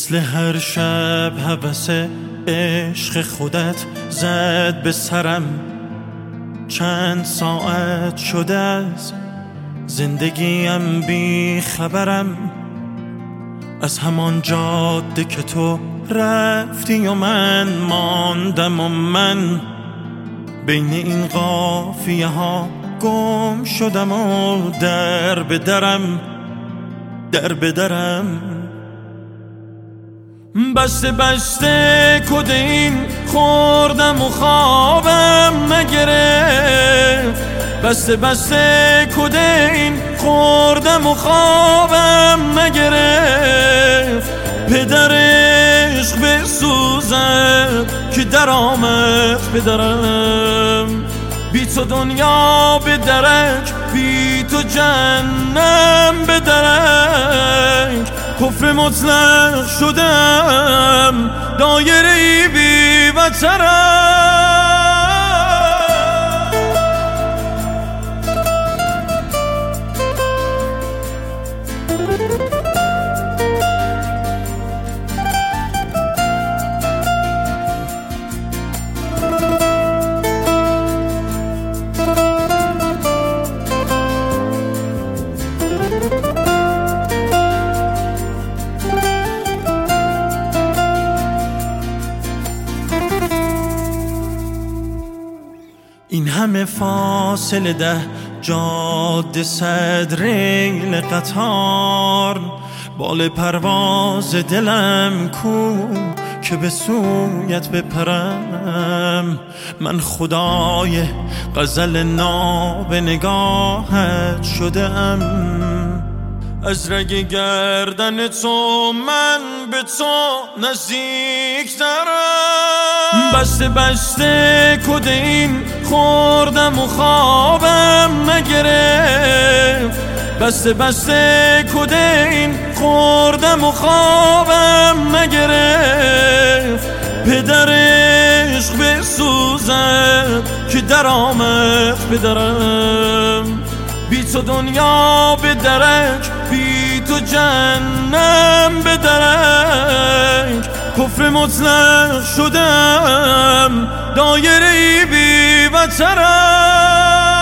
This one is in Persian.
مثل هر شب هوس عشق خودت زد به سرم. چند ساعت شده از زندگیم بی خبرم، از همان جاده که تو رفتی و من ماندم و من بین این قافیه ها گم شدم و در به درم بسته بسته کدین خوردم و خوابم نگرفت. بسته بسته کدین خوردم و خوابم نگرفت. پدر عشق بسوزد که در آمد پدرم. بی تو دنیا به درک، بی تو جهنم به درک. کفر مطلق شدم، دایره بی بترم. این همه فاصله 10 جاده 100 ریل قطار، بال پرواز دلم کو که به سویت بپرم. من خدای غزل ناب نگاهت شدم، از رگ گردن تو من به تو نزدیک ترم. بسته بسته کدین خوردم و خوابم نگرفت. بسته بسته کدین خوردم و خوابم نگرفت. پدر عشق بسوزد که در آمد پدرم. بی تو دنیا به درک، بی تو جهنم به درک. کفر مطلق شدم، دایره بی بترم.